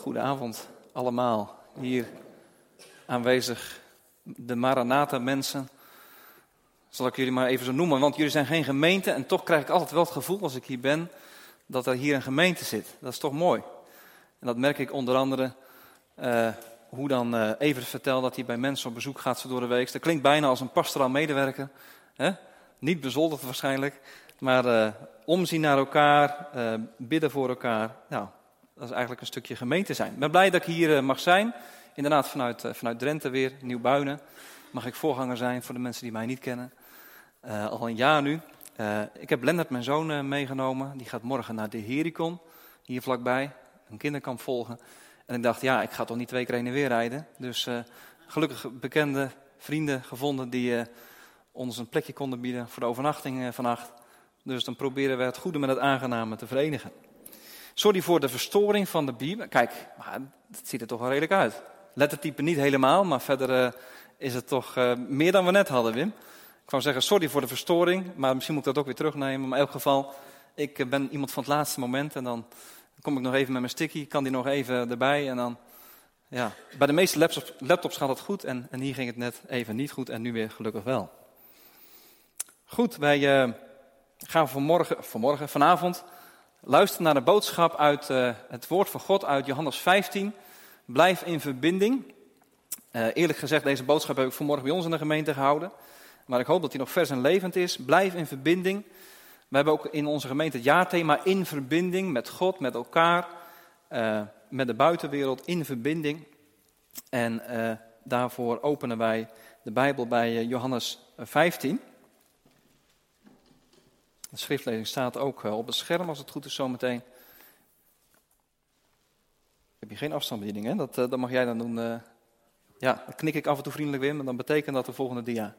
Goedenavond allemaal. Hier aanwezig de Maranatha mensen. Zal ik jullie maar even zo noemen, want jullie zijn geen gemeente. En toch krijg ik altijd wel het gevoel als ik hier ben, dat er hier een gemeente zit. Dat is toch mooi. En dat merk ik onder andere, hoe dan Evert vertelt dat hij bij mensen op bezoek gaat zo door de week. Dat klinkt bijna als een pastoraal medewerker. Hè? Niet bezoldigd waarschijnlijk, maar omzien naar elkaar, bidden voor elkaar. Nou, dat is eigenlijk een stukje gemeente zijn. Ik ben blij dat ik hier mag zijn. Inderdaad vanuit Drenthe weer, Nieuw-Buinen. Mag ik voorganger zijn voor de mensen die mij niet kennen. Al een jaar nu. Ik heb Lennart, mijn zoon, meegenomen. Die gaat morgen naar de Herikon, hier vlakbij. Een kinderkamp volgen. En ik dacht, ja, ik ga toch niet 2 keer heen en weer rijden. Dus gelukkig bekende vrienden gevonden die ons een plekje konden bieden voor de overnachting vannacht. Dus dan proberen we het goede met het aangename te verenigen. Sorry voor de verstoring van de Bijbel. Kijk, maar het ziet er toch wel redelijk uit. Lettertype niet helemaal, maar verder is het toch meer dan we net hadden, Wim. Ik wou zeggen, sorry voor de verstoring, maar misschien moet ik dat ook weer terugnemen. Maar in elk geval, ik ben iemand van het laatste moment en dan kom ik nog even met mijn sticky, kan die nog even erbij. En dan, ja, bij de meeste laptops gaat het goed en hier ging het net even niet goed en nu weer gelukkig wel. Goed, wij gaan vanavond luisteren naar de boodschap uit het woord van God uit Johannes 15. Blijf in verbinding. Eerlijk gezegd, deze boodschap heb ik vanmorgen bij ons in de gemeente gehouden. Maar ik hoop dat die nog vers en levend is. Blijf in verbinding. We hebben ook in onze gemeente het jaarthema in verbinding met God, met elkaar, met de buitenwereld, in verbinding. En daarvoor openen wij de Bijbel bij Johannes 15. De schriftlezing staat ook op het scherm als het goed is zometeen. Heb je geen afstandsbediening, hè? Dat mag jij dan doen. Ja, dan knik ik af en toe vriendelijk weer, maar dan betekent dat de volgende dia.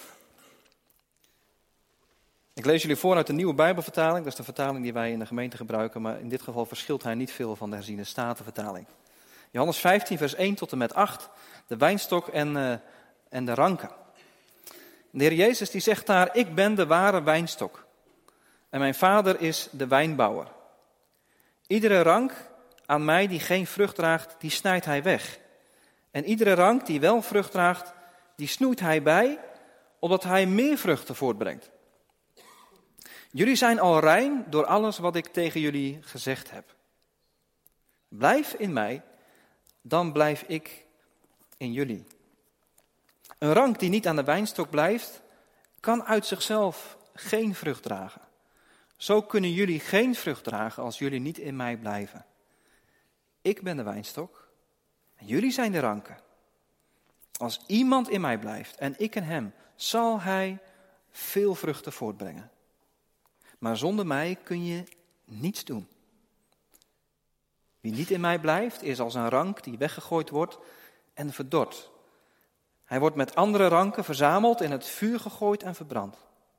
Ik lees jullie voor uit de Nieuwe Bijbelvertaling. Dat is de vertaling die wij in de gemeente gebruiken, maar in dit geval verschilt hij niet veel van de herziene statenvertaling. Johannes 15, vers 1 tot en met 8, de wijnstok en de ranken. De Heer Jezus die zegt daar, ik ben de ware wijnstok. En mijn vader is de wijnbouwer. Iedere rank aan mij die geen vrucht draagt, die snijdt hij weg. En iedere rank die wel vrucht draagt, die snoeit hij bij, opdat hij meer vruchten voortbrengt. Jullie zijn al rein door alles wat ik tegen jullie gezegd heb. Blijf in mij, dan blijf ik in jullie. Een rank die niet aan de wijnstok blijft, kan uit zichzelf geen vrucht dragen. Zo kunnen jullie geen vrucht dragen als jullie niet in mij blijven. Ik ben de wijnstok en jullie zijn de ranken. Als iemand in mij blijft en ik in hem, zal hij veel vruchten voortbrengen. Maar zonder mij kun je niets doen. Wie niet in mij blijft, is als een rank die weggegooid wordt en verdort. Hij wordt met andere ranken verzameld, in het vuur gegooid en verbrand.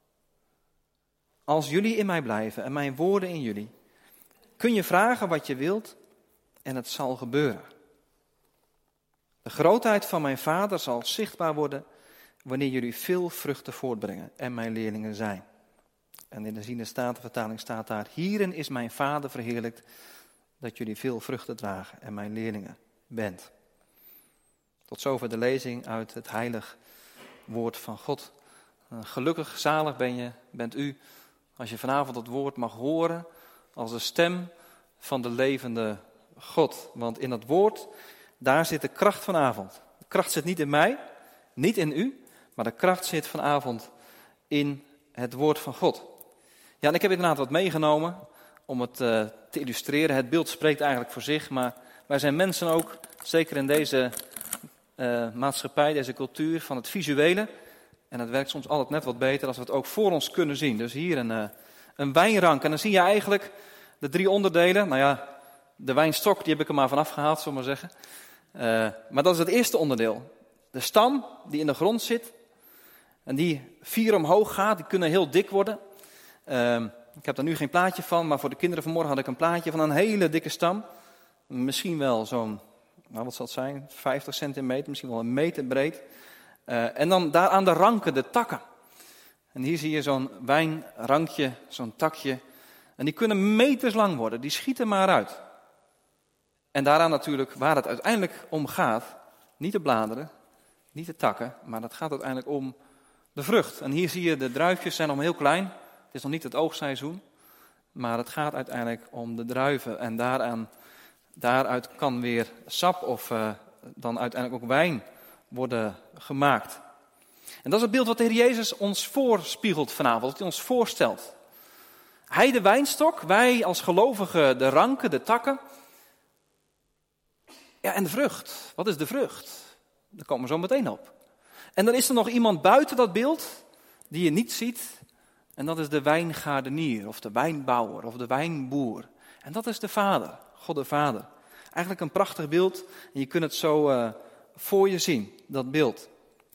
Als jullie in mij blijven en mijn woorden in jullie, kun je vragen wat je wilt en het zal gebeuren. De grootheid van mijn vader zal zichtbaar worden wanneer jullie veel vruchten voortbrengen en mijn leerlingen zijn. En in de herziene statenvertaling staat daar, hierin is mijn vader verheerlijkt dat jullie veel vruchten dragen en mijn leerlingen bent. Tot zover de lezing uit het heilig woord van God. Gelukkig, zalig bent u, als je vanavond het woord mag horen als de stem van de levende God. Want in dat woord, daar zit de kracht vanavond. De kracht zit niet in mij, niet in u, maar de kracht zit vanavond in het woord van God. Ja, en ik heb inderdaad wat meegenomen om het te illustreren. Het beeld spreekt eigenlijk voor zich, maar wij zijn mensen ook, zeker in deze maatschappij, deze cultuur van het visuele. En het werkt soms altijd net wat beter als we het ook voor ons kunnen zien. Dus hier een wijnrank. En dan zie je eigenlijk de 3 onderdelen. Nou ja, de wijnstok, die heb ik er maar vanaf gehaald, zullen we maar zeggen. Maar dat is het eerste onderdeel. De stam die in de grond zit. En die 4 omhoog gaat, die kunnen heel dik worden. Ik heb daar nu geen plaatje van, maar voor de kinderen vanmorgen had ik een plaatje van een hele dikke stam. Misschien wel zo'n, nou wat zal het zijn, 50 centimeter, misschien wel 1 meter breed. En dan daar aan de ranken, de takken. En hier zie je zo'n wijnrankje, zo'n takje. En die kunnen meters lang worden, die schieten maar uit. En daaraan natuurlijk waar het uiteindelijk om gaat, niet de bladeren, niet de takken, maar het gaat uiteindelijk om de vrucht. En hier zie je, de druifjes zijn nog heel klein. Het is nog niet het oogstseizoen. Maar het gaat uiteindelijk om de druiven. En daaruit kan weer sap of dan uiteindelijk ook wijn worden gemaakt. En dat is het beeld wat de Heer Jezus ons voorspiegelt vanavond. Wat hij ons voorstelt. Hij de wijnstok, wij als gelovigen de ranken, de takken. Ja, en de vrucht. Wat is de vrucht? Daar komen we zo meteen op. En dan is er nog iemand buiten dat beeld die je niet ziet. En dat is de wijngaardenier of de wijnbouwer of de wijnboer. En dat is de Vader, God de Vader. Eigenlijk een prachtig beeld en je kunt het zo voor je zien, dat beeld.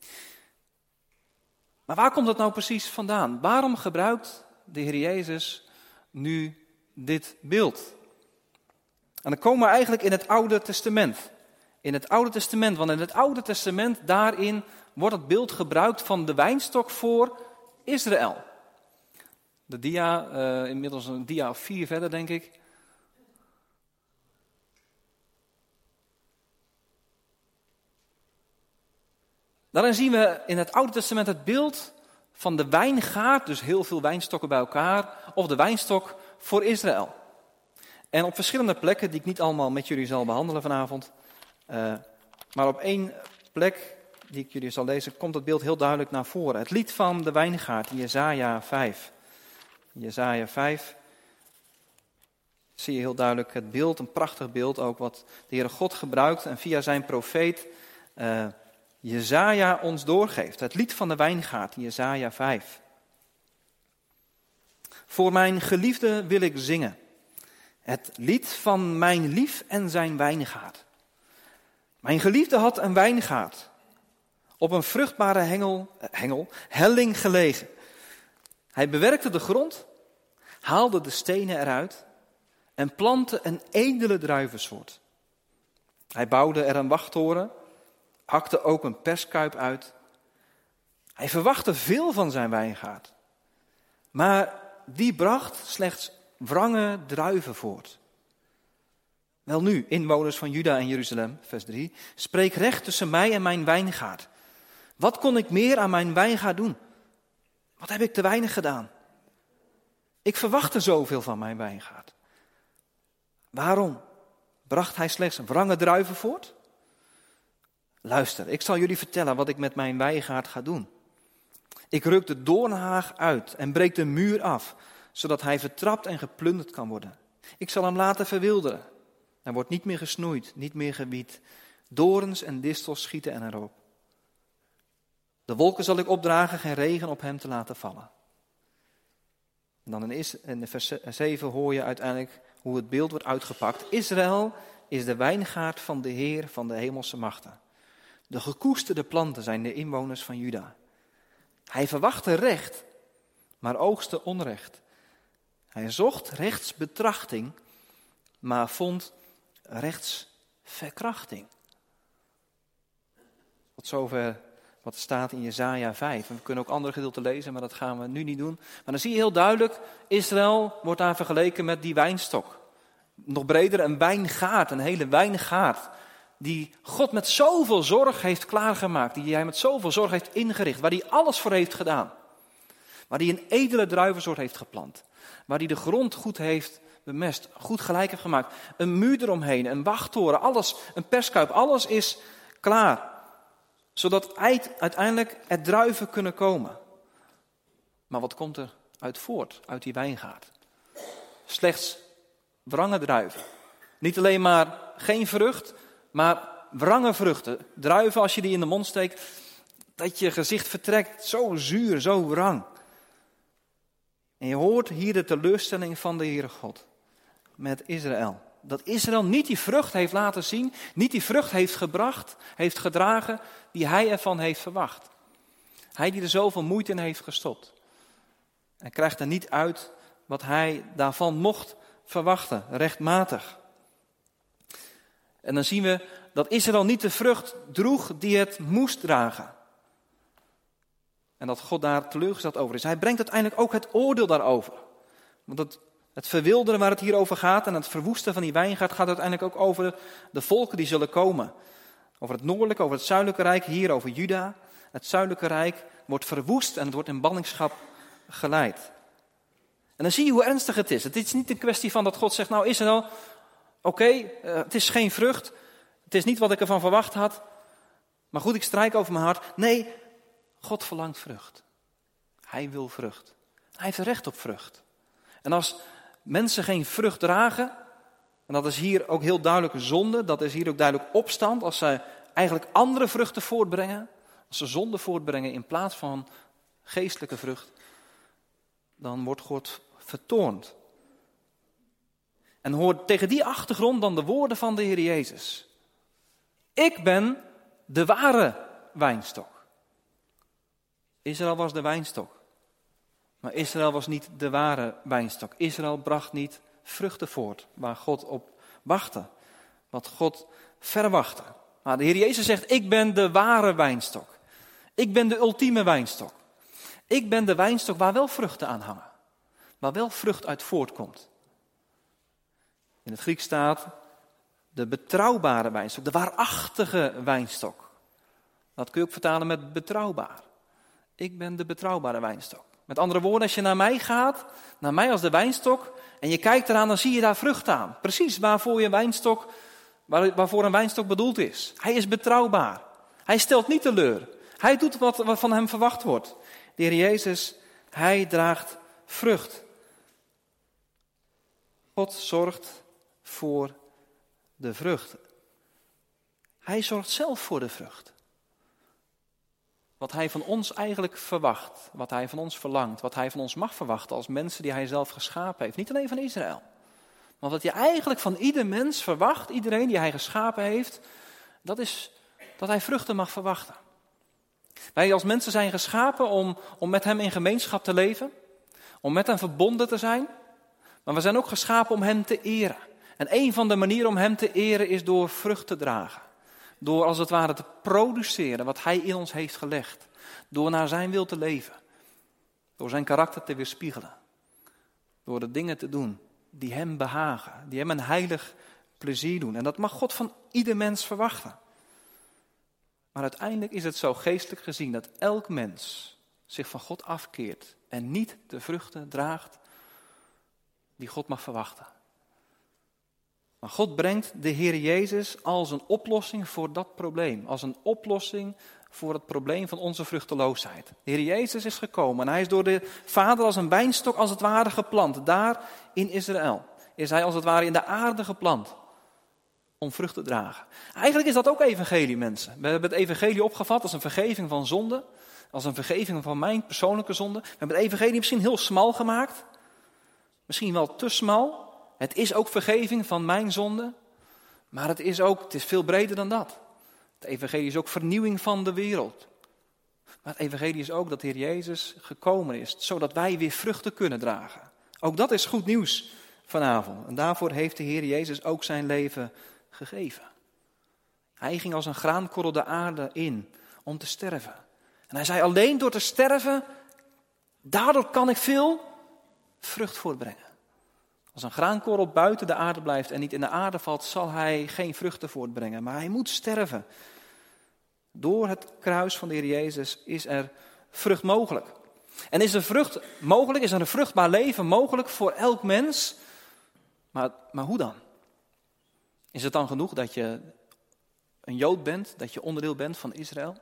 Maar waar komt dat nou precies vandaan? Waarom gebruikt de Heer Jezus nu dit beeld? En dan komen we eigenlijk in het Oude Testament. In het Oude Testament, want in het Oude Testament daarin wordt het beeld gebruikt van de wijnstok voor Israël. De dia, inmiddels een dia of 4 verder denk ik. Daarin zien we in het Oude Testament het beeld van de wijngaard, dus heel veel wijnstokken bij elkaar, of de wijnstok voor Israël. En op verschillende plekken, die ik niet allemaal met jullie zal behandelen vanavond, maar op 1 plek die ik jullie zal lezen, komt het beeld heel duidelijk naar voren. Het lied van de wijngaard, Jesaja 5. Jesaja 5 zie je heel duidelijk het beeld, een prachtig beeld ook wat de Heere God gebruikt en via zijn profeet Jesaja ons doorgeeft. Het lied van de wijngaard, Jesaja 5. Voor mijn geliefde wil ik zingen, het lied van mijn lief en zijn wijngaard. Mijn geliefde had een wijngaard, op een vruchtbare helling gelegen. Hij bewerkte de grond, haalde de stenen eruit en plantte een edele druivensoort. Hij bouwde er een wachttoren, hakte ook een perskuip uit. Hij verwachtte veel van zijn wijngaard, maar die bracht slechts wrange druiven voort. Welnu, inwoners van Juda en Jeruzalem, vers 3, spreek recht tussen mij en mijn wijngaard. Wat kon ik meer aan mijn wijngaard doen? Wat heb ik te weinig gedaan? Ik verwachtte zoveel van mijn wijngaard. Waarom bracht hij slechts wrange druiven voort? Luister, ik zal jullie vertellen wat ik met mijn wijngaard ga doen. Ik ruk de doornhaag uit en breek de muur af, zodat hij vertrapt en geplunderd kan worden. Ik zal hem laten verwilderen. Er wordt niet meer gesnoeid, niet meer gewied. Dorens en distels schieten en erop. De wolken zal ik opdragen, geen regen op hem te laten vallen. En dan in vers 7 hoor je uiteindelijk hoe het beeld wordt uitgepakt. Israël is de wijngaard van de Heer van de hemelse machten. De gekoesterde planten zijn de inwoners van Juda. Hij verwachtte recht, maar oogste onrecht. Hij zocht rechtsbetrachting, maar vond rechtsverkrachting. Tot zover wat staat in Jesaja 5. En we kunnen ook andere gedeelten lezen, maar dat gaan we nu niet doen. Maar dan zie je heel duidelijk, Israël wordt daar vergeleken met die wijnstok. Nog breder een wijngaard, een hele wijngaard. Die God met zoveel zorg heeft klaargemaakt. Die hij met zoveel zorg heeft ingericht. Waar hij alles voor heeft gedaan. Waar hij een edele druivensoort heeft geplant. Waar hij de grond goed heeft bemest. Goed gelijk heeft gemaakt. Een muur eromheen, een wachttoren, alles. Een perskuip, alles is klaar. Zodat uiteindelijk er druiven kunnen komen. Maar wat komt er uit voort, uit die wijngaard? Slechts wrange druiven. Niet alleen maar geen vrucht, maar wrange vruchten. Druiven, als je die in de mond steekt, dat je gezicht vertrekt. Zo zuur, zo wrang. En je hoort hier de teleurstelling van de Heere God met Israël. Dat Israël niet die vrucht heeft laten zien, niet die vrucht heeft gebracht, heeft gedragen, die hij ervan heeft verwacht. Hij die er zoveel moeite in heeft gestopt. En krijgt er niet uit wat hij daarvan mocht verwachten, rechtmatig. En dan zien we dat Israël niet de vrucht droeg die het moest dragen. En dat God daar teleurgesteld over is. Hij brengt uiteindelijk ook het oordeel daarover. Want het Het verwilderen waar het hier over gaat en het verwoesten van die wijngaard gaat uiteindelijk ook over de volken die zullen komen. Over het noordelijke, over het zuidelijke rijk, hier over Juda. Het zuidelijke rijk wordt verwoest en het wordt in ballingschap geleid. En dan zie je hoe ernstig het is. Het is niet een kwestie van dat God zegt, nou Israël, oké, het is geen vrucht. Het is niet wat ik ervan verwacht had. Maar goed, ik strijk over mijn hart. Nee, God verlangt vrucht. Hij wil vrucht. Hij heeft recht op vrucht. En als mensen geen vrucht dragen, en dat is hier ook heel duidelijk zonde, dat is hier ook duidelijk opstand, als zij eigenlijk andere vruchten voortbrengen, als ze zonde voortbrengen in plaats van geestelijke vrucht, dan wordt God vertoornd. En hoort tegen die achtergrond dan de woorden van de Heer Jezus. Ik ben de ware wijnstok. Israël was de wijnstok. Maar Israël was niet de ware wijnstok. Israël bracht niet vruchten voort waar God op wachtte. Wat God verwachtte. Maar de Heer Jezus zegt, ik ben de ware wijnstok. Ik ben de ultieme wijnstok. Ik ben de wijnstok waar wel vruchten aan hangen. Waar wel vrucht uit voortkomt. In het Grieks staat de betrouwbare wijnstok. De waarachtige wijnstok. Dat kun je ook vertalen met betrouwbaar. Ik ben de betrouwbare wijnstok. Met andere woorden, als je naar mij gaat, naar mij als de wijnstok, en je kijkt eraan, dan zie je daar vrucht aan. Precies waarvoor een wijnstok bedoeld is. Hij is betrouwbaar. Hij stelt niet teleur. Hij doet wat van hem verwacht wordt. De Heer Jezus, hij draagt vrucht. God zorgt voor de vrucht. Hij zorgt zelf voor de vrucht. Wat hij van ons eigenlijk verwacht, wat hij van ons verlangt, wat hij van ons mag verwachten als mensen die hij zelf geschapen heeft. Niet alleen van Israël, maar wat hij eigenlijk van ieder mens verwacht, iedereen die hij geschapen heeft, dat is dat hij vruchten mag verwachten. Wij als mensen zijn geschapen om met hem in gemeenschap te leven, om met hem verbonden te zijn, maar we zijn ook geschapen om hem te eren. En een van de manieren om hem te eren is door vrucht te dragen. Door als het ware te produceren wat hij in ons heeft gelegd. Door naar zijn wil te leven. Door zijn karakter te weerspiegelen. Door de dingen te doen die hem behagen. Die hem een heilig plezier doen. En dat mag God van ieder mens verwachten. Maar uiteindelijk is het zo geestelijk gezien dat elk mens zich van God afkeert. En niet de vruchten draagt die God mag verwachten. Maar God brengt de Heer Jezus als een oplossing voor dat probleem. Als een oplossing voor het probleem van onze vruchteloosheid. De Heer Jezus is gekomen en hij is door de Vader als een wijnstok als het ware geplant. Daar in Israël is hij als het ware in de aarde geplant. Om vrucht te dragen. Eigenlijk is dat ook evangelie, mensen. We hebben het evangelie opgevat als een vergeving van zonde. Als een vergeving van mijn persoonlijke zonde. We hebben het evangelie misschien heel smal gemaakt. Misschien wel te smal. Het is ook vergeving van mijn zonde, maar het is veel breder dan dat. Het evangelie is ook vernieuwing van de wereld. Maar het evangelie is ook dat de Heer Jezus gekomen is, zodat wij weer vruchten kunnen dragen. Ook dat is goed nieuws vanavond. En daarvoor heeft de Heer Jezus ook zijn leven gegeven. Hij ging als een graankorrel de aarde in om te sterven. En hij zei, alleen door te sterven, daardoor kan ik veel vrucht voortbrengen. Als een graankorrel buiten de aarde blijft en niet in de aarde valt, zal hij geen vruchten voortbrengen. Maar hij moet sterven. Door het kruis van de Heer Jezus is er vrucht mogelijk. En is er vrucht mogelijk, is er een vruchtbaar leven mogelijk voor elk mens? Maar hoe dan? Is het dan genoeg dat je een Jood bent, dat je onderdeel bent van Israël?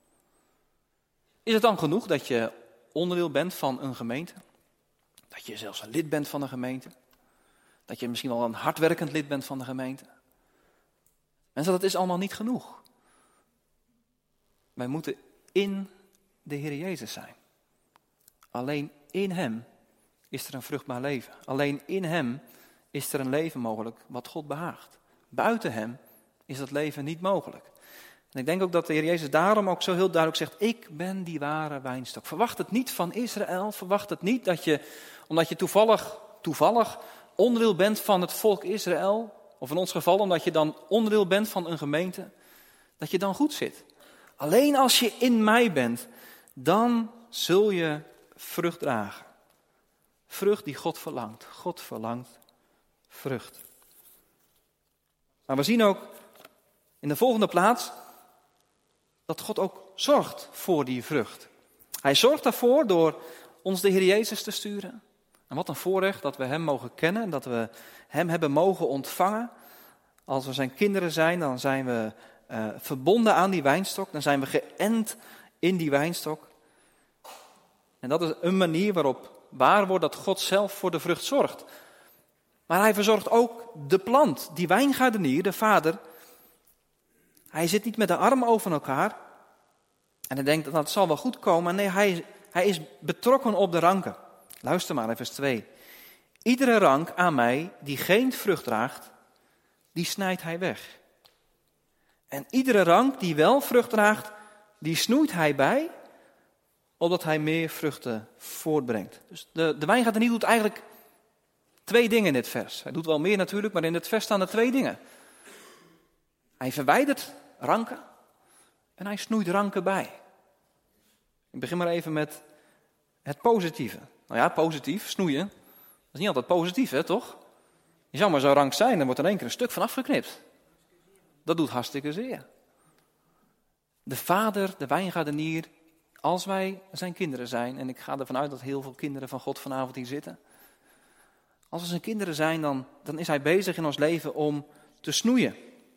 Is het dan genoeg dat je onderdeel bent van een gemeente? Dat je zelfs een lid bent van een gemeente? Dat je misschien wel een hardwerkend lid bent van de gemeente? Mensen, dat is allemaal niet genoeg. Wij moeten in de Heer Jezus zijn. Alleen in hem is er een vruchtbaar leven. Alleen in hem is er een leven mogelijk wat God behaagt. Buiten hem is dat leven niet mogelijk. En ik denk ook dat de Heer Jezus daarom ook zo heel duidelijk zegt, ik ben die ware wijnstok. Verwacht het niet van Israël, verwacht het niet dat je, omdat je toevallig onderdeel bent van het volk Israël, of in ons geval omdat je dan onderdeel bent van een gemeente, dat je dan goed zit. Alleen als je in mij bent, dan zul je vrucht dragen. vrucht die God verlangt. God verlangt vrucht. Maar we zien ook in de volgende plaats dat God ook zorgt voor die vrucht. Hij zorgt daarvoor door ons de Heer Jezus te sturen. En wat een voorrecht dat we Hem mogen kennen en dat we Hem hebben mogen ontvangen. Als we zijn kinderen zijn, dan zijn we verbonden aan die wijnstok. Dan zijn we geënt in die wijnstok. En dat is een manier waarop waar wordt dat God zelf voor de vrucht zorgt. Maar Hij verzorgt ook de plant, die wijngaardenier, de vader. Hij zit niet met de armen over elkaar en hij denkt dat het zal wel goed komen. Nee, hij is betrokken op de ranken. Luister maar, vers 2. Iedere rank aan mij die geen vrucht draagt, die snijdt hij weg. En iedere rank die wel vrucht draagt, die snoeit hij bij, opdat hij meer vruchten voortbrengt. Dus de wijngaardenier doet eigenlijk 2 dingen in dit vers. Hij doet wel meer natuurlijk, maar in dit vers staan er 2 dingen. Hij verwijdert ranken en hij snoeit ranken bij. Ik begin maar even met het positieve. Nou ja, positief, snoeien, dat is niet altijd positief, hè, toch? Je zou maar zo'n rank zijn, dan wordt er in één keer een stuk van afgeknipt. Dat doet hartstikke zeer. De vader, de wijngaardenier, als wij zijn kinderen zijn, en ik ga ervan uit dat heel veel kinderen van God vanavond hier zitten. Als we zijn kinderen zijn, dan is hij bezig in ons leven om te snoeien.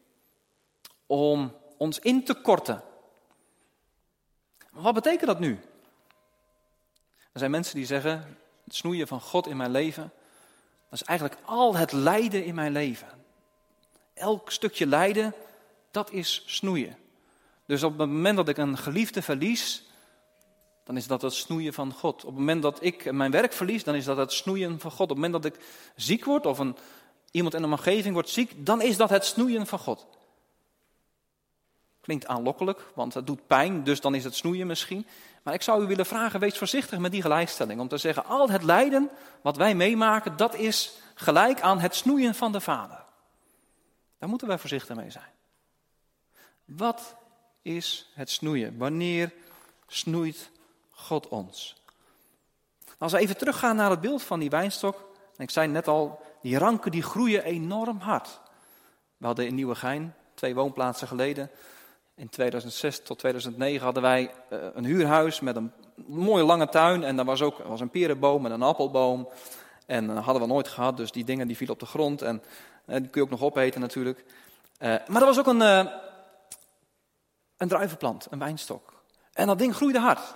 Om ons in te korten. Maar wat betekent dat nu? Er zijn mensen die zeggen, het snoeien van God in mijn leven, dat is eigenlijk al het lijden in mijn leven. Elk stukje lijden, dat is snoeien. Dus op het moment dat ik een geliefde verlies, dan is dat het snoeien van God. Op het moment dat ik mijn werk verlies, dan is dat het snoeien van God. Op het moment dat ik ziek word of iemand in mijn omgeving wordt ziek, dan is dat het snoeien van God. Klinkt aanlokkelijk, want het doet pijn, dus dan is het snoeien misschien. Maar ik zou u willen vragen, wees voorzichtig met die gelijkstelling. Om te zeggen, al het lijden wat wij meemaken, dat is gelijk aan het snoeien van de Vader. Daar moeten wij voorzichtig mee zijn. Wat is het snoeien? Wanneer snoeit God ons? Als we even teruggaan naar het beeld van die wijnstok. En ik zei net al, die ranken die groeien enorm hard. We hadden in Nieuwegein, 2 woonplaatsen geleden, in 2006 tot 2009 hadden wij een huurhuis met een mooie lange tuin. En daar was een perenboom en een appelboom. En dat hadden we nooit gehad, dus die dingen die vielen op de grond. En die kun je ook nog opeten natuurlijk. Maar er was ook een druivenplant, een wijnstok. En dat ding groeide hard.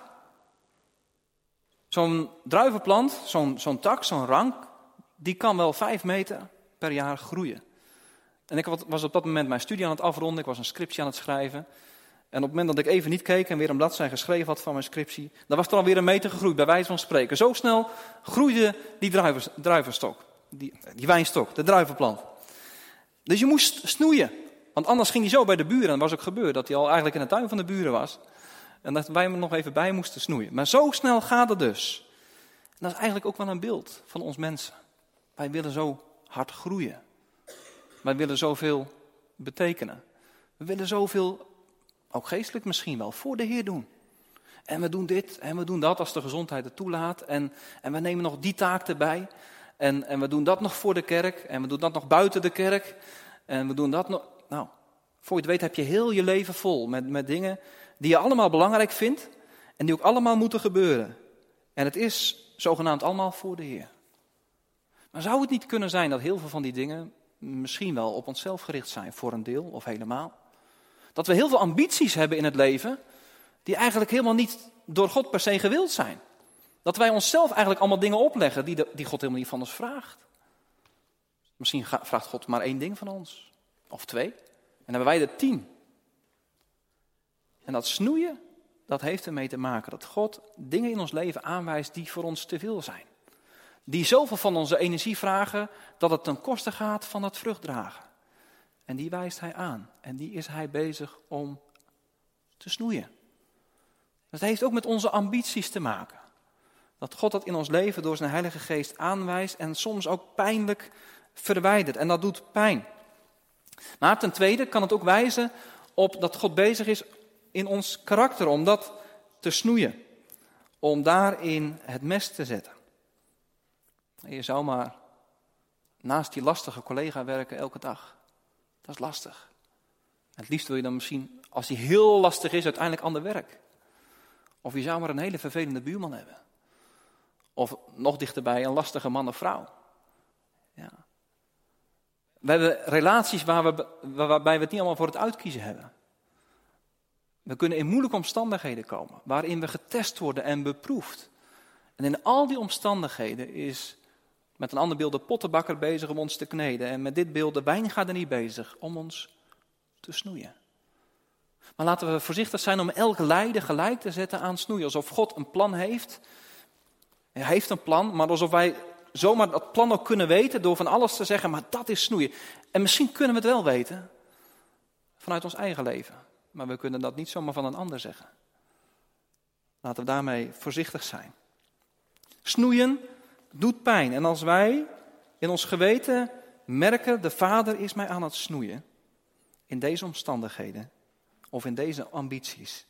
Zo'n druivenplant, zo'n tak, zo'n rank, die kan wel 5 meter per jaar groeien. En ik was op dat moment mijn studie aan het afronden, ik was een scriptie aan het schrijven. En op het moment dat ik even niet keek en weer een bladzijde geschreven had van mijn scriptie, dan was er alweer 1 meter gegroeid, bij wijze van spreken. Zo snel groeide die druivenstok, die wijnstok, de druivenplant. Dus je moest snoeien, want anders ging hij zo bij de buren. En dat was ook gebeurd, dat hij al eigenlijk in de tuin van de buren was. En dat wij hem nog even bij moesten snoeien. Maar zo snel gaat het dus. En dat is eigenlijk ook wel een beeld van ons mensen. Wij willen zo hard groeien. Wij willen zoveel betekenen. We willen zoveel, ook geestelijk misschien wel, voor de Heer doen. En we doen dit en we doen dat als de gezondheid het toelaat. En we nemen nog die taak erbij. En we doen dat nog voor de kerk. En we doen dat nog buiten de kerk. En we doen dat nog. Nou, voor je het weet heb je heel je leven vol met dingen die je allemaal belangrijk vindt. En die ook allemaal moeten gebeuren. En het is zogenaamd allemaal voor de Heer. Maar zou het niet kunnen zijn dat heel veel van die dingen misschien wel op onszelf gericht zijn, voor een deel of helemaal? Dat we heel veel ambities hebben in het leven, die eigenlijk helemaal niet door God per se gewild zijn. Dat wij onszelf eigenlijk allemaal dingen opleggen die God helemaal niet van ons vraagt. Misschien vraagt God maar 1 ding van ons, of 2. En dan hebben wij er 10. En dat snoeien, dat heeft ermee te maken dat God dingen in ons leven aanwijst die voor ons te veel zijn. Die zoveel van onze energie vragen dat het ten koste gaat van het vruchtdragen. En die wijst hij aan. En die is hij bezig om te snoeien. Dat heeft ook met onze ambities te maken. Dat God dat in ons leven door zijn Heilige Geest aanwijst en soms ook pijnlijk verwijdert. En dat doet pijn. Maar ten tweede kan het ook wijzen op dat God bezig is in ons karakter om dat te snoeien. Om daarin het mes te zetten. En je zou maar naast die lastige collega werken elke dag. Dat is lastig. Het liefst wil je dan misschien, als die heel lastig is, uiteindelijk ander werk. Of je zou maar een hele vervelende buurman hebben. Of nog dichterbij, een lastige man of vrouw. Ja. We hebben relaties waarbij we het niet allemaal voor het uitkiezen hebben. We kunnen in moeilijke omstandigheden komen, waarin we getest worden en beproefd. En in al die omstandigheden is met een ander beeld de pottenbakker bezig om ons te kneden. En met dit beeld de wijngaardenier bezig om ons te snoeien. Maar laten we voorzichtig zijn om elk lijden gelijk te zetten aan snoeien. Alsof God een plan heeft. Hij heeft een plan, maar alsof wij zomaar dat plan ook kunnen weten door van alles te zeggen, maar dat is snoeien. En misschien kunnen we het wel weten vanuit ons eigen leven. Maar we kunnen dat niet zomaar van een ander zeggen. Laten we daarmee voorzichtig zijn. Snoeien doet pijn. En als wij in ons geweten merken, de Vader is mij aan het snoeien. In deze omstandigheden. Of in deze ambities.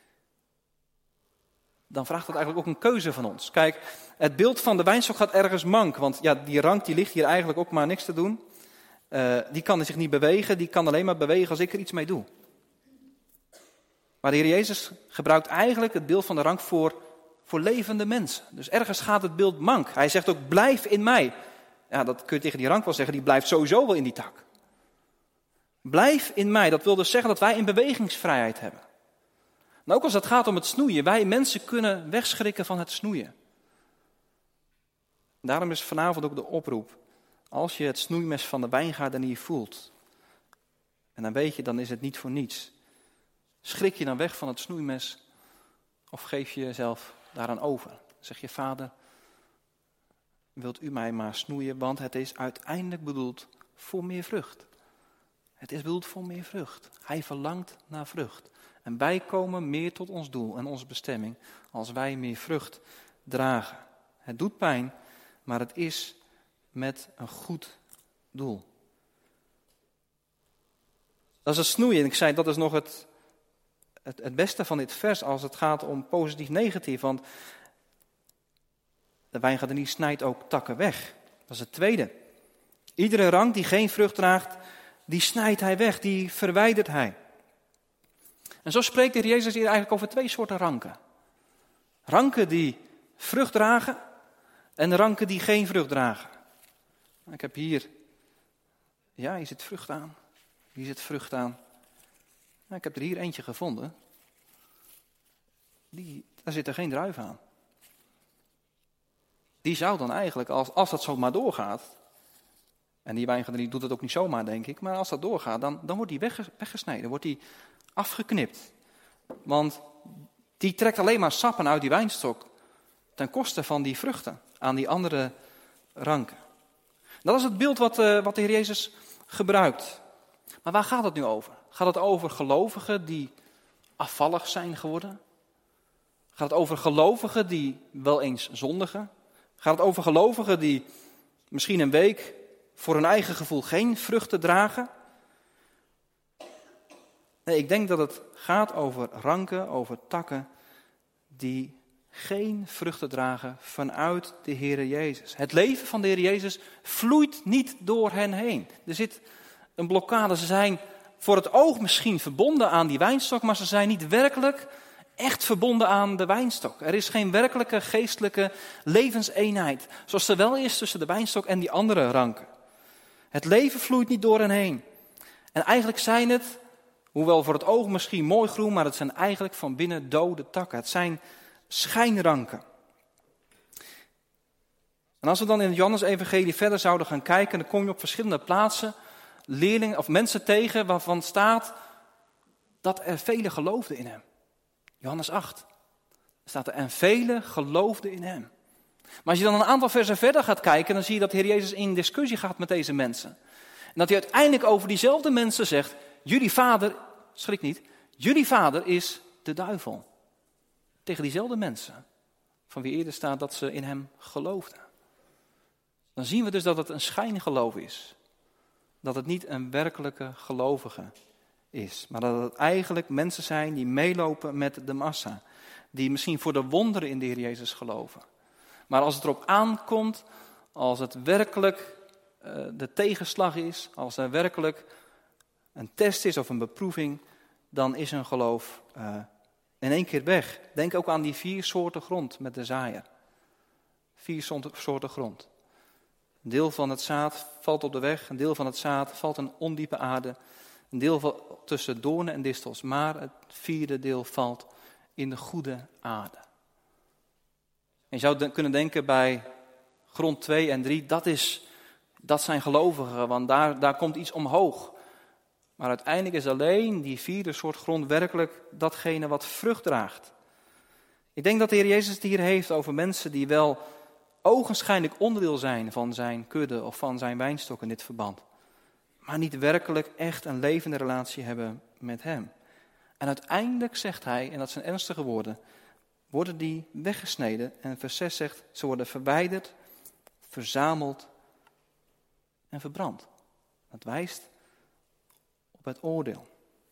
Dan vraagt dat eigenlijk ook een keuze van ons. Kijk, het beeld van de wijnstok gaat ergens mank. Want ja, die rank die ligt hier eigenlijk ook maar niks te doen. Die kan zich niet bewegen. Die kan alleen maar bewegen als ik er iets mee doe. Maar de Heer Jezus gebruikt eigenlijk het beeld van de rank voor levende mensen. Dus ergens gaat het beeld mank. Hij zegt ook, blijf in mij. Ja, dat kun je tegen die rank wel zeggen. Die blijft sowieso wel in die tak. Blijf in mij. Dat wil dus zeggen dat wij een bewegingsvrijheid hebben. En ook als het gaat om het snoeien. Wij mensen kunnen wegschrikken van het snoeien. Daarom is vanavond ook de oproep. Als je het snoeimes van de wijngaardenier voelt. En dan weet je, dan is het niet voor niets. Schrik je dan weg van het snoeimes. Of geef je jezelf daaraan over. Dan zeg je, Vader, wilt u mij maar snoeien. Want het is uiteindelijk bedoeld voor meer vrucht. Het is bedoeld voor meer vrucht. Hij verlangt naar vrucht. En wij komen meer tot ons doel en onze bestemming als wij meer vrucht dragen. Het doet pijn, maar het is met een goed doel. Dat is het snoeien. Ik zei, dat is nog het beste van dit vers als het gaat om positief-negatief. Want de wijngaardenier snijdt ook takken weg. Dat is het tweede. Iedere rank die geen vrucht draagt, die snijdt hij weg, die verwijdert hij. En zo spreekt de Heer Jezus hier eigenlijk over twee soorten ranken. Ranken die vrucht dragen en ranken die geen vrucht dragen. Ik heb hier zit vrucht aan. Hier zit vrucht aan. Ik heb er hier eentje gevonden. Daar zit er geen druif aan. Die zou dan eigenlijk, als dat zo maar doorgaat, en die wijngaardenier doet het ook niet zomaar, denk ik, maar als dat doorgaat, dan wordt die weggesneden, wordt die afgeknipt. Want die trekt alleen maar sappen uit die wijnstok ten koste van die vruchten aan die andere ranken. Dat is het beeld wat de Heer Jezus gebruikt. Maar waar gaat het nu over? Gaat het over gelovigen die afvallig zijn geworden? Gaat het over gelovigen die wel eens zondigen? Gaat het over gelovigen die misschien een week voor hun eigen gevoel geen vruchten dragen? Nee, ik denk dat het gaat over ranken, over takken die geen vruchten dragen vanuit de Heere Jezus. Het leven van de Heer Jezus vloeit niet door hen heen. Er zit een blokkade. Ze zijn voor het oog misschien verbonden aan die wijnstok, maar ze zijn niet werkelijk echt verbonden aan de wijnstok. Er is geen werkelijke geestelijke levenseenheid, zoals er wel is tussen de wijnstok en die andere ranken. Het leven vloeit niet door hen heen. En eigenlijk zijn het, hoewel voor het oog misschien mooi groen, maar het zijn eigenlijk van binnen dode takken. Het zijn schijnranken. En als we dan in het Johannes-evangelie verder zouden gaan kijken, dan kom je op verschillende plaatsen leerlingen of mensen tegen waarvan staat dat er velen geloofden in hem. Johannes 8 staat er, en velen geloofden in hem. Maar als je dan een aantal versen verder gaat kijken, dan zie je dat de Heer Jezus in discussie gaat met deze mensen. En dat hij uiteindelijk over diezelfde mensen zegt, jullie vader, schrik niet, jullie vader is de duivel. Tegen diezelfde mensen, van wie eerder staat dat ze in hem geloofden. Dan zien we dus dat het een schijngeloof is. Dat het niet een werkelijke gelovige is. Maar dat het eigenlijk mensen zijn die meelopen met de massa. Die misschien voor de wonderen in de Heer Jezus geloven. Maar als het erop aankomt, als het werkelijk de tegenslag is, als er werkelijk een test is of een beproeving, dan is een geloof in één keer weg. Denk ook aan die 4 soorten grond met de zaaier. 4 soorten grond. Een deel van het zaad valt op de weg, een deel van het zaad valt in ondiepe aarde, een deel valt tussen doornen en distels, maar het 4e deel valt in de goede aarde. En je zou kunnen denken bij grond 2 en 3, dat zijn gelovigen, want daar komt iets omhoog. Maar uiteindelijk is alleen die 4e soort grond werkelijk datgene wat vrucht draagt. Ik denk dat de Heer Jezus het hier heeft over mensen die wel ogenschijnlijk onderdeel zijn van zijn kudde of van zijn wijnstok in dit verband. Maar niet werkelijk echt een levende relatie hebben met hem. En uiteindelijk zegt hij, en dat zijn ernstige woorden, worden die weggesneden. En vers 6 zegt, ze worden verwijderd, verzameld en verbrand. Dat wijst op het oordeel.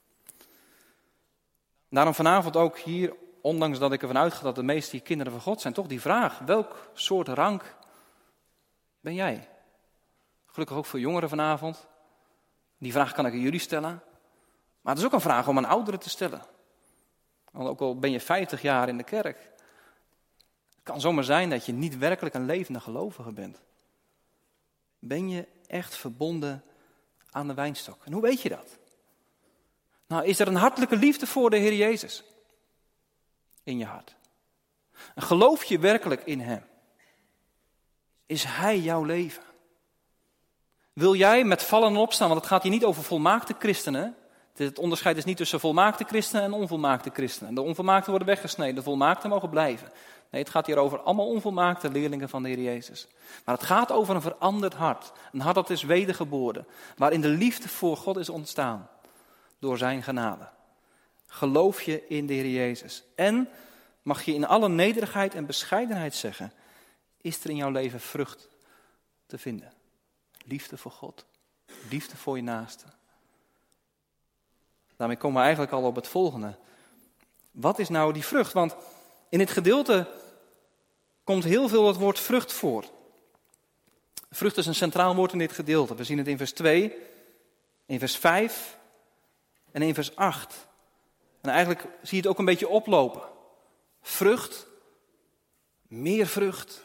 Daarom vanavond ook hier, ondanks dat ik ervan uitga dat de meeste hier kinderen van God zijn, toch die vraag, welk soort rank ben jij? Gelukkig ook voor jongeren vanavond. Die vraag kan ik aan jullie stellen. Maar het is ook een vraag om aan ouderen te stellen. Want ook al ben je 50 jaar in de kerk, het kan zomaar zijn dat je niet werkelijk een levende gelovige bent. Ben je echt verbonden aan de wijnstok? En hoe weet je dat? Nou, is er een hartelijke liefde voor de Heer Jezus in je hart? En geloof je werkelijk in Hem? Is Hij jouw leven? Wil jij met vallen en opstaan, want het gaat hier niet over volmaakte christenen. Het onderscheid is niet tussen volmaakte christenen en onvolmaakte christenen. De onvolmaakten worden weggesneden, de volmaakten mogen blijven. Nee, het gaat hier over allemaal onvolmaakte leerlingen van de Heer Jezus. Maar het gaat over een veranderd hart. Een hart dat is wedergeboren. Waarin de liefde voor God is ontstaan. Door zijn genade. Geloof je in de Heer Jezus. En mag je in alle nederigheid en bescheidenheid zeggen, is er in jouw leven vrucht te vinden? Liefde voor God. Liefde voor je naaste. Daarmee komen we eigenlijk al op het volgende. Wat is nou die vrucht? Want in dit gedeelte komt heel veel het woord vrucht voor. Vrucht is een centraal woord in dit gedeelte. We zien het in vers 2, in vers 5 en in vers 8. En eigenlijk zie je het ook een beetje oplopen. Vrucht, meer vrucht,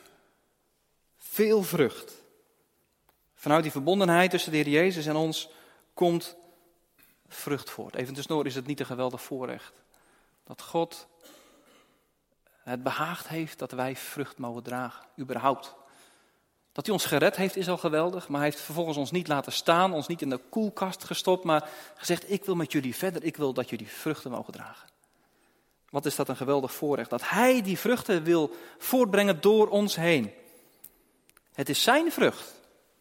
veel vrucht. Vanuit die verbondenheid tussen de Heer Jezus en ons komt vrucht voort. Even tussendoor is het niet een geweldig voorrecht dat God het behaagd heeft dat wij vrucht mogen dragen, überhaupt. Dat hij ons gered heeft is al geweldig, maar hij heeft vervolgens ons niet laten staan, ons niet in de koelkast gestopt, maar gezegd, ik wil met jullie verder, ik wil dat jullie vruchten mogen dragen. Wat is dat een geweldig voorrecht, dat hij die vruchten wil voortbrengen door ons heen. Het is zijn vrucht,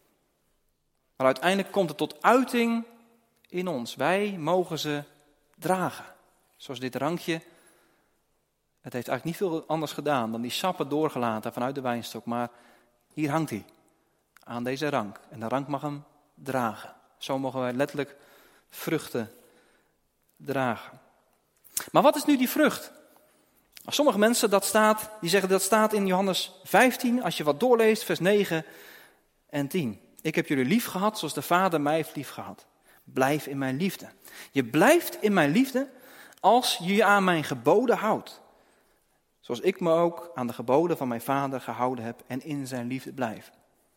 maar uiteindelijk komt het tot uiting in ons. Wij mogen ze dragen, zoals dit rankje. Het heeft eigenlijk niet veel anders gedaan dan die sappen doorgelaten vanuit de wijnstok. Maar hier hangt hij aan deze rank. En de rank mag hem dragen. Zo mogen wij letterlijk vruchten dragen. Maar wat is nu die vrucht? Sommige mensen die zeggen dat staat in Johannes 15. Als je wat doorleest, vers 9 en 10. Ik heb jullie lief gehad zoals de Vader mij heeft lief gehad. Blijf in mijn liefde. Je blijft in mijn liefde als je je aan mijn geboden houdt. Zoals ik me ook aan de geboden van mijn Vader gehouden heb en in zijn liefde blijf.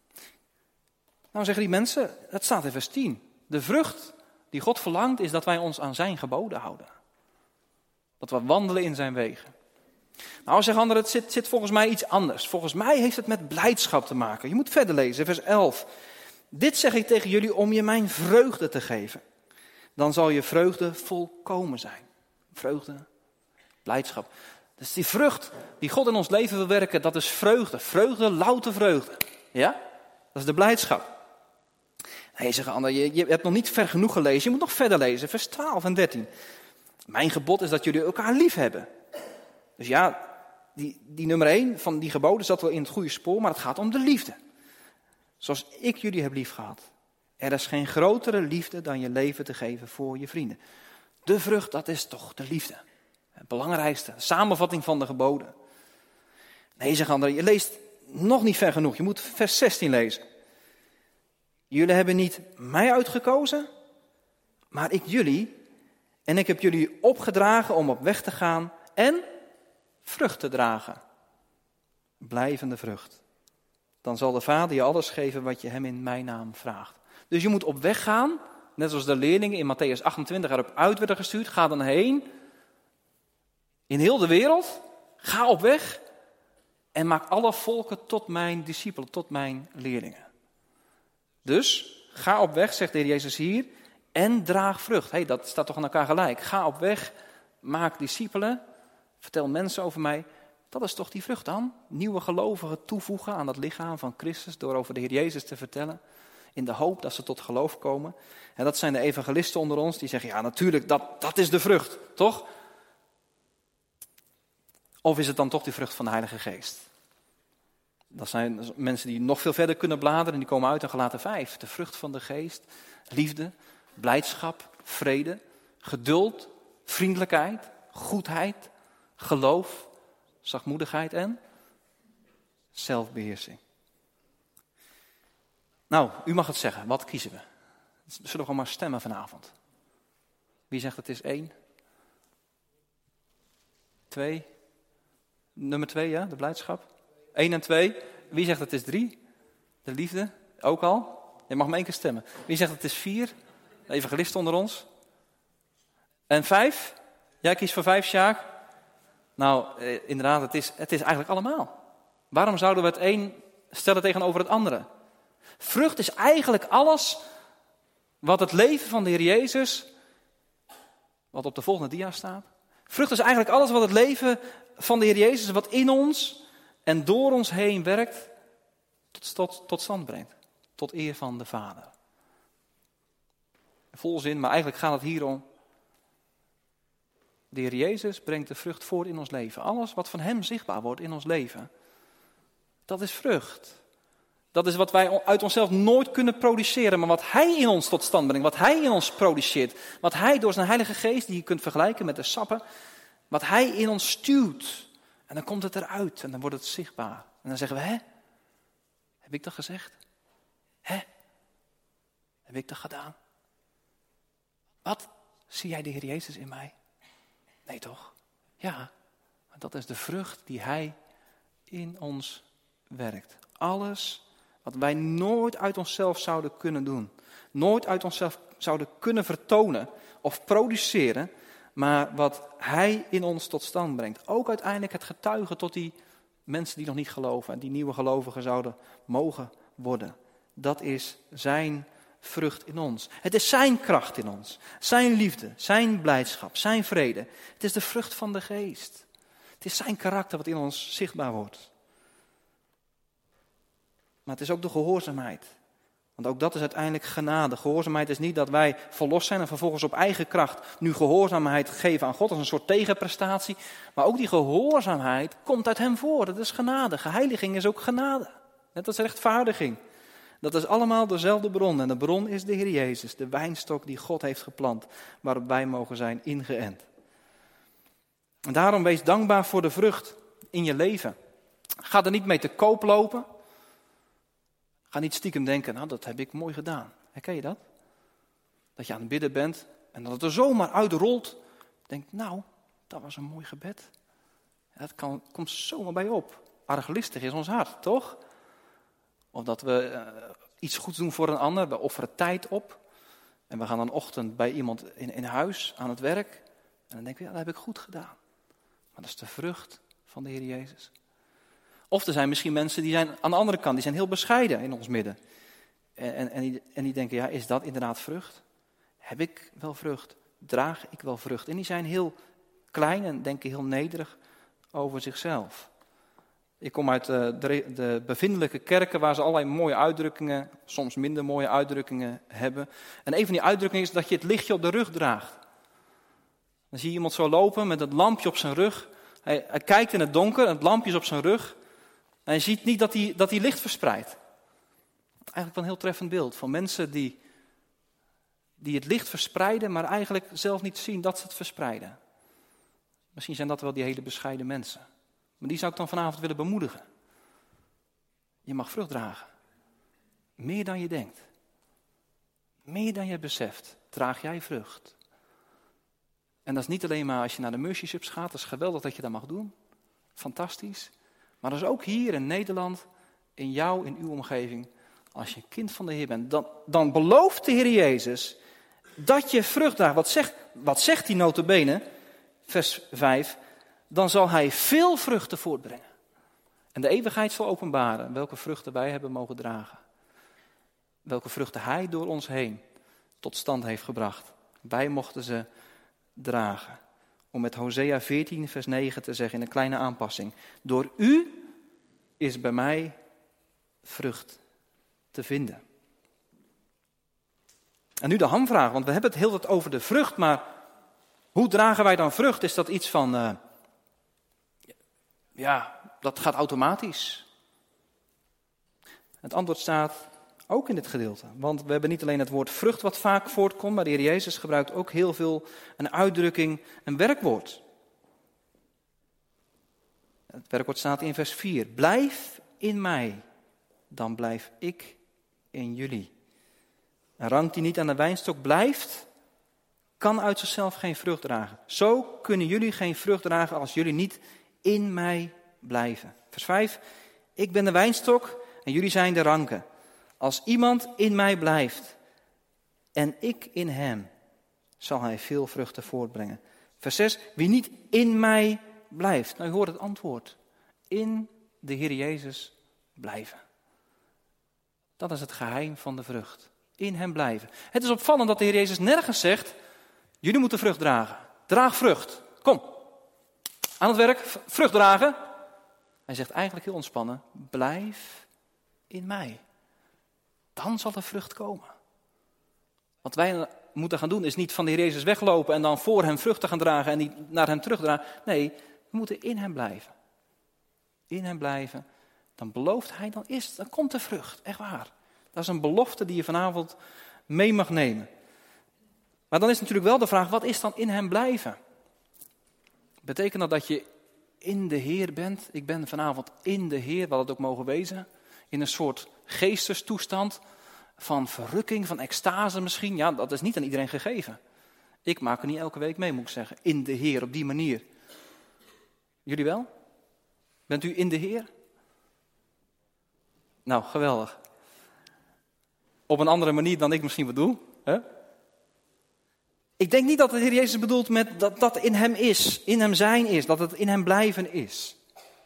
Nou zeggen die mensen, het staat in vers 10. De vrucht die God verlangt is dat wij ons aan zijn geboden houden. Dat we wandelen in zijn wegen. Nou zeggen anderen, het zit volgens mij iets anders. Volgens mij heeft het met blijdschap te maken. Je moet verder lezen, vers 11. Dit zeg ik tegen jullie om je mijn vreugde te geven. Dan zal je vreugde volkomen zijn. Vreugde, blijdschap. Dus die vrucht die God in ons leven wil werken, dat is vreugde. Vreugde, louter vreugde. Ja? Dat is de blijdschap. Nee, zeggen anderen, je hebt nog niet ver genoeg gelezen. Je moet nog verder lezen, vers 12 en 13. Mijn gebod is dat jullie elkaar lief hebben. Dus ja, die nummer 1 van die geboden zat wel in het goede spoor, maar het gaat om de liefde. Zoals ik jullie heb lief gehad. Er is geen grotere liefde dan je leven te geven voor je vrienden. De vrucht, dat is toch de liefde. Het belangrijkste, de samenvatting van de geboden. Nee, zeggen anderen, je leest nog niet ver genoeg. Je moet vers 16 lezen. Jullie hebben niet mij uitgekozen, maar ik jullie. En ik heb jullie opgedragen om op weg te gaan en vrucht te dragen. Blijvende vrucht. Dan zal de Vader je alles geven wat je hem in mijn naam vraagt. Dus je moet op weg gaan, net zoals de leerlingen in Mattheüs 28 erop uit werden gestuurd. Ga dan heen, in heel de wereld. Ga op weg en maak alle volken tot mijn discipelen, tot mijn leerlingen. Dus ga op weg, zegt de Heer Jezus hier, en draag vrucht. Dat staat toch aan elkaar gelijk. Ga op weg, maak discipelen, vertel mensen over mij. Dat is toch die vrucht dan? Nieuwe gelovigen toevoegen aan het lichaam van Christus door over de Heer Jezus te vertellen. In de hoop dat ze tot geloof komen. En dat zijn de evangelisten onder ons die zeggen, ja natuurlijk, dat is de vrucht, toch? Of is het dan toch die vrucht van de Heilige Geest? Dat zijn mensen die nog veel verder kunnen bladeren en die komen uit in Galaten 5. De vrucht van de Geest, liefde, blijdschap, vrede, geduld, vriendelijkheid, goedheid, geloof, zachtmoedigheid en zelfbeheersing. Nou, u mag het zeggen. Wat kiezen we? Zullen we gewoon maar stemmen vanavond? Wie zegt het is 1? 2? Nummer 2, ja, de blijdschap. 1 en 2. Wie zegt het is 3? De liefde, ook al. Je mag maar 1 keer stemmen. Wie zegt het is 4? De evangelist onder ons. En 5? Jij kiest voor 5, Sjaak. Nou, inderdaad, het is eigenlijk allemaal. Waarom zouden we het een stellen tegenover het andere? Vrucht is eigenlijk alles wat het leven van de Heer Jezus, wat op de volgende dia staat. Vrucht is eigenlijk alles wat het leven van de Heer Jezus, wat in ons en door ons heen werkt, tot stand brengt. Tot eer van de Vader. Vol zin, maar eigenlijk gaat het hier om. De Heer Jezus brengt de vrucht voort in ons leven. Alles wat van hem zichtbaar wordt in ons leven, dat is vrucht. Dat is wat wij uit onszelf nooit kunnen produceren, maar wat hij in ons tot stand brengt. Wat hij in ons produceert. Wat hij door zijn Heilige Geest, die je kunt vergelijken met de sappen, wat hij in ons stuwt. En dan komt het eruit en dan wordt het zichtbaar. En dan zeggen we, heb ik dat gezegd? Heb ik dat gedaan? Wat? Zie jij de Heer Jezus in mij? Nee toch? Ja, dat is de vrucht die hij in ons werkt. Alles wat wij nooit uit onszelf zouden kunnen doen. Nooit uit onszelf zouden kunnen vertonen of produceren. Maar wat hij in ons tot stand brengt. Ook uiteindelijk het getuigen tot die mensen die nog niet geloven. En die nieuwe gelovigen zouden mogen worden. Dat is zijn vrucht in ons. Het is zijn kracht in ons. Zijn liefde, zijn blijdschap, zijn vrede. Het is de vrucht van de Geest. Het is zijn karakter wat in ons zichtbaar wordt. Maar het is ook de gehoorzaamheid. Want ook dat is uiteindelijk genade. Gehoorzaamheid is niet dat wij verlost zijn en vervolgens op eigen kracht nu gehoorzaamheid geven aan God als een soort tegenprestatie. Maar ook die gehoorzaamheid komt uit hem voort. Dat is genade. Geheiliging is ook genade. Net als rechtvaardiging. Dat is allemaal dezelfde bron. En de bron is de Heer Jezus, de wijnstok die God heeft geplant, waarop wij mogen zijn ingeënt. En daarom wees dankbaar voor de vrucht in je leven. Ga er niet mee te koop lopen. Ga niet stiekem denken, nou dat heb ik mooi gedaan. Herken je dat? Dat je aan het bidden bent en dat het er zomaar uitrolt. Denk, nou, dat was een mooi gebed. Dat komt zomaar bij op. Arglistig is ons hart, toch? Of dat we iets goeds doen voor een ander. We offeren tijd op. En we gaan een ochtend bij iemand in huis aan het werk. En dan denken we, ja, dat heb ik goed gedaan. Maar dat is de vrucht van de Heer Jezus. Of er zijn misschien mensen die zijn aan de andere kant, die zijn heel bescheiden in ons midden. En die denken, ja, is dat inderdaad vrucht? Heb ik wel vrucht? Draag ik wel vrucht? En die zijn heel klein en denken heel nederig over zichzelf. Ik kom uit de bevindelijke kerken waar ze allerlei mooie uitdrukkingen, soms minder mooie uitdrukkingen hebben. En een van die uitdrukkingen is dat je het lichtje op de rug draagt. Dan zie je iemand zo lopen met het lampje op zijn rug. Hij kijkt in het donker, het lampje is op zijn rug. En hij ziet niet dat hij licht verspreidt. Eigenlijk wel een heel treffend beeld van mensen die het licht verspreiden, maar eigenlijk zelf niet zien dat ze het verspreiden. Misschien zijn dat wel die hele bescheiden mensen. Maar die zou ik dan vanavond willen bemoedigen. Je mag vrucht dragen. Meer dan je denkt. Meer dan je beseft, draag jij vrucht. En dat is niet alleen maar als je naar de Mercy Ships gaat. Dat is geweldig dat je dat mag doen. Fantastisch. Maar dat is ook hier in Nederland, in jou, in uw omgeving. Als je een kind van de Heer bent, dan belooft de Heer Jezus dat je vrucht draagt. Wat zegt die nota bene? Vers 5. Dan zal hij veel vruchten voortbrengen. En de eeuwigheid zal openbaren welke vruchten wij hebben mogen dragen. Welke vruchten hij door ons heen tot stand heeft gebracht. Wij mochten ze dragen. Om met Hosea 14 vers 9 te zeggen in een kleine aanpassing. Door u is bij mij vrucht te vinden. En nu de hamvraag, want we hebben het heel wat over de vrucht, maar hoe dragen wij dan vrucht? Is dat iets van, dat gaat automatisch. Het antwoord staat ook in dit gedeelte, want we hebben niet alleen het woord vrucht wat vaak voortkomt, maar de Heer Jezus gebruikt ook heel veel een uitdrukking, een werkwoord. Het werkwoord staat in vers 4. Blijf in mij, dan blijf ik in jullie. Een rank die niet aan de wijnstok blijft, kan uit zichzelf geen vrucht dragen. Zo kunnen jullie geen vrucht dragen als jullie niet in mij blijven. Vers 5. Ik ben de wijnstok en jullie zijn de ranken. Als iemand in mij blijft en ik in hem, zal hij veel vruchten voortbrengen. Vers 6. Wie niet in mij blijft. Nou, u hoort het antwoord. In de Heer Jezus blijven. Dat is het geheim van de vrucht. In hem blijven. Het is opvallend dat de Heer Jezus nergens zegt, jullie moeten vrucht dragen. Draag vrucht. Kom. Aan het werk, vrucht dragen. Hij zegt eigenlijk heel ontspannen, blijf in mij. Dan zal er vrucht komen. Wat wij moeten gaan doen is niet van de Heer Jezus weglopen en dan voor hem vruchten gaan dragen en niet naar hem terugdragen. Nee, we moeten in hem blijven. In hem blijven. Dan belooft hij, dan komt de vrucht. Echt waar. Dat is een belofte die je vanavond mee mag nemen. Maar dan is natuurlijk wel de vraag, wat is dan in hem blijven? Betekent dat je in de Heer bent? Ik ben vanavond in de Heer, wat het ook mogen wezen. In een soort geestestoestand van verrukking, van extase misschien. Ja, dat is niet aan iedereen gegeven. Ik maak er niet elke week mee, moet ik zeggen. In de Heer, op die manier. Jullie wel? Bent u in de Heer? Nou, geweldig. Op een andere manier dan ik misschien bedoel. Hè? Ik denk niet dat de Heer Jezus bedoelt met dat in hem is, in hem zijn is, dat het in hem blijven is.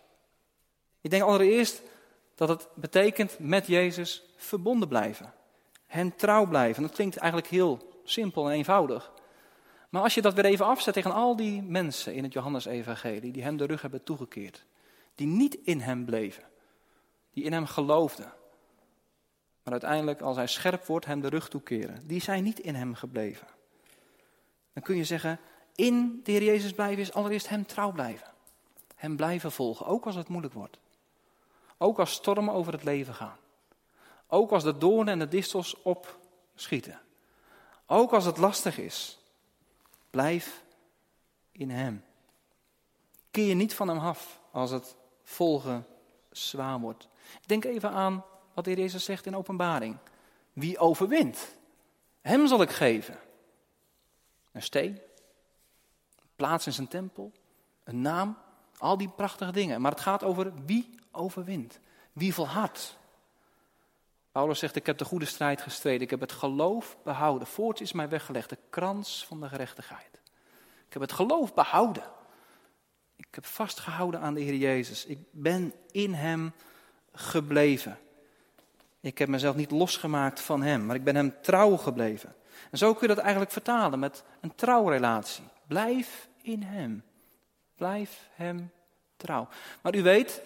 Ik denk allereerst dat het betekent met Jezus verbonden blijven. Hem trouw blijven. Dat klinkt eigenlijk heel simpel en eenvoudig. Maar als je dat weer even afzet tegen al die mensen in het Johannes-evangelie die hem de rug hebben toegekeerd. Die niet in hem bleven. Die in hem geloofden. Maar uiteindelijk als hij scherp wordt hem de rug toekeren. Die zijn niet in hem gebleven. Dan kun je zeggen, in de Heer Jezus blijven is allereerst hem trouw blijven. Hem blijven volgen, ook als het moeilijk wordt. Ook als stormen over het leven gaan. Ook als de doornen en de distels opschieten. Ook als het lastig is. Blijf in hem. Keer je niet van hem af als het volgen zwaar wordt. Denk even aan wat de Heer Jezus zegt in Openbaring. Wie overwint, hem zal ik geven. Een steen, een plaats in zijn tempel, een naam, al die prachtige dingen. Maar het gaat over wie overwint, wie volhardt. Paulus zegt, ik heb de goede strijd gestreden, ik heb het geloof behouden. Voorts is mij weggelegd de krans van de gerechtigheid. Ik heb het geloof behouden. Ik heb vastgehouden aan de Heer Jezus. Ik ben in hem gebleven. Ik heb mezelf niet losgemaakt van hem, maar ik ben hem trouw gebleven. En zo kun je dat eigenlijk vertalen met een trouwrelatie. Blijf in hem. Blijf hem trouw. Maar u weet,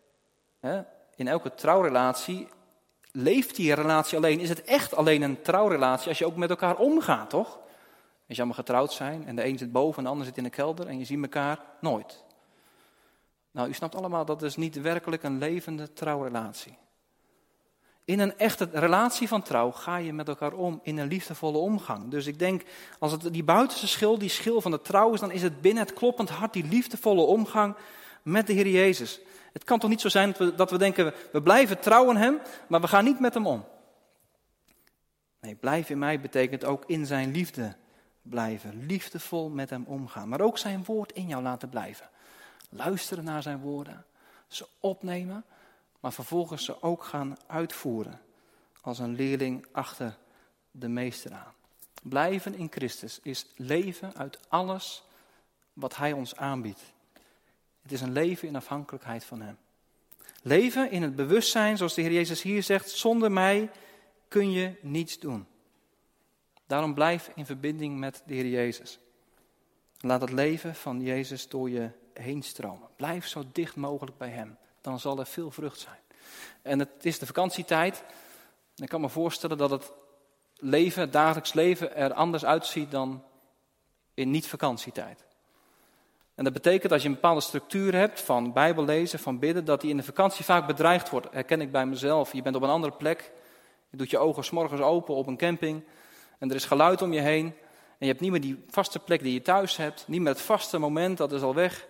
in elke trouwrelatie leeft die relatie alleen. Is het echt alleen een trouwrelatie als je ook met elkaar omgaat, toch? Als je allemaal getrouwd zijn en de een zit boven en de ander zit in de kelder en je ziet elkaar nooit. Nou, u snapt allemaal, dat is niet werkelijk een levende trouwrelatie. In een echte relatie van trouw ga je met elkaar om in een liefdevolle omgang. Dus ik denk, als het die buitenste schil, die schil van de trouw is, dan is het binnen het kloppend hart die liefdevolle omgang met de Heer Jezus. Het kan toch niet zo zijn dat we denken, we blijven trouw aan hem, maar we gaan niet met hem om. Nee, blijf in mij betekent ook in zijn liefde blijven. Liefdevol met hem omgaan. Maar ook zijn woord in jou laten blijven. Luisteren naar zijn woorden. Ze opnemen, maar vervolgens ze ook gaan uitvoeren. Als een leerling achter de meester aan. Blijven in Christus is leven uit alles wat hij ons aanbiedt. Het is een leven in afhankelijkheid van hem. Leven in het bewustzijn, zoals de Heer Jezus hier zegt, zonder mij kun je niets doen. Daarom blijf in verbinding met de Heer Jezus. Laat het leven van Jezus door je heen stromen. Blijf zo dicht mogelijk bij hem. Dan zal er veel vrucht zijn. En het is de vakantietijd. En ik kan me voorstellen dat het leven, het dagelijks leven, er anders uitziet dan in niet-vakantietijd. En dat betekent als je een bepaalde structuur hebt van Bijbel lezen, van bidden, dat die in de vakantie vaak bedreigd wordt. Herken ik bij mezelf. Je bent op een andere plek. Je doet je ogen 's morgens open op een camping. En er is geluid om je heen. En je hebt niet meer die vaste plek die je thuis hebt. Niet meer het vaste moment, dat is al weg.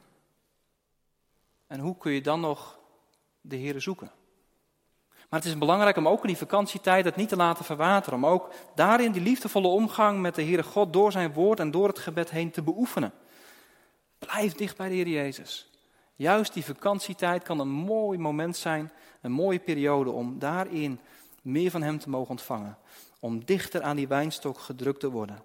En hoe kun je dan nog de Heere zoeken? Maar het is belangrijk om ook in die vakantietijd het niet te laten verwateren. Om ook daarin die liefdevolle omgang met de Heere God door zijn woord en door het gebed heen te beoefenen. Blijf dicht bij de Heer Jezus. Juist die vakantietijd kan een mooi moment zijn, een mooie periode om daarin meer van hem te mogen ontvangen. Om dichter aan die wijnstok gedrukt te worden.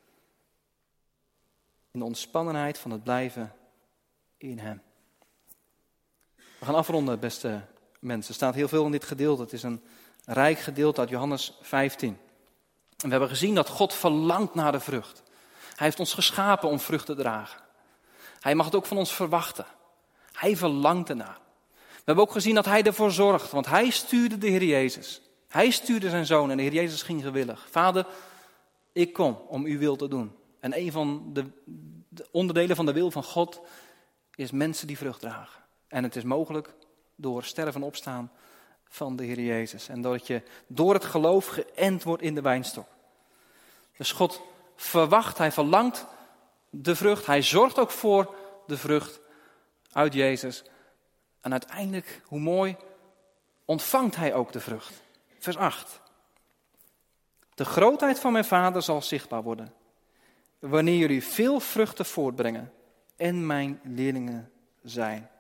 In de ontspannenheid van het blijven in hem. We gaan afronden, beste mensen. Er staat heel veel in dit gedeelte. Het is een rijk gedeelte uit Johannes 15. En we hebben gezien dat God verlangt naar de vrucht. Hij heeft ons geschapen om vrucht te dragen. Hij mag het ook van ons verwachten. Hij verlangt ernaar. We hebben ook gezien dat hij ervoor zorgt, want hij stuurde de Heer Jezus. Hij stuurde zijn zoon en de Heer Jezus ging gewillig. Vader, ik kom om uw wil te doen. En een van de onderdelen van de wil van God is mensen die vrucht dragen. En het is mogelijk door sterven en opstaan van de Heer Jezus. En doordat je door het geloof geënt wordt in de wijnstok. Dus God verwacht, hij verlangt de vrucht. Hij zorgt ook voor de vrucht uit Jezus. En uiteindelijk, hoe mooi, ontvangt hij ook de vrucht. Vers 8. De grootheid van mijn Vader zal zichtbaar worden. Wanneer jullie veel vruchten voortbrengen en mijn leerlingen zijn.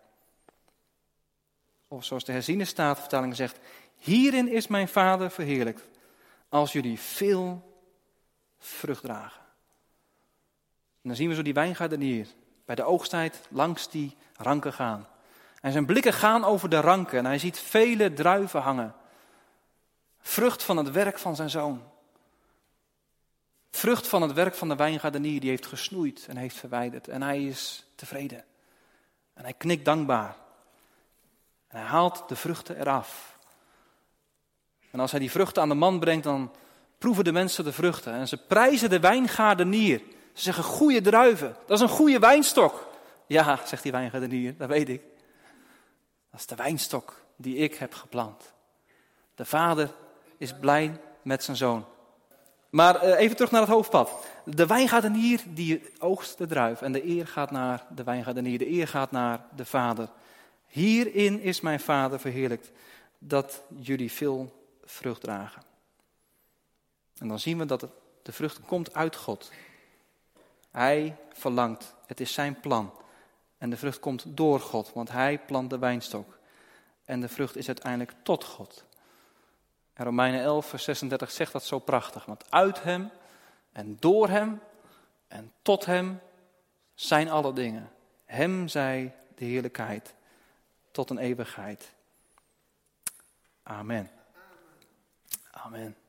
Of zoals de herziene statenvertaling zegt. Hierin is mijn Vader verheerlijkt. Als jullie veel vrucht dragen. En dan zien we zo die wijngaardenier bij de oogsttijd langs die ranken gaan. En zijn blikken gaan over de ranken en hij ziet vele druiven hangen. Vrucht van het werk van zijn zoon. Vrucht van het werk van de wijngaardenier die heeft gesnoeid en heeft verwijderd. En hij is tevreden. En hij knikt dankbaar. En hij haalt de vruchten eraf. En als hij die vruchten aan de man brengt, dan proeven de mensen de vruchten. En ze prijzen de wijngaardenier. Ze zeggen, goede druiven, dat is een goede wijnstok. Ja, zegt die wijngaardenier, dat weet ik. Dat is de wijnstok die ik heb geplant. De vader is blij met zijn zoon. Maar even terug naar het hoofdpad. De wijngaardenier die oogst de druif. En de eer gaat naar de wijngaardenier. De eer gaat naar de vader. Hierin is mijn Vader verheerlijkt. Dat jullie veel vrucht dragen. En dan zien we dat de vrucht komt uit God. Hij verlangt. Het is zijn plan. En de vrucht komt door God. Want hij plant de wijnstok. En de vrucht is uiteindelijk tot God. En Romeinen 11 vers 36 zegt dat zo prachtig. Want uit hem en door hem en tot hem zijn alle dingen. Hem zij de heerlijkheid tot een eeuwigheid. Amen. Amen.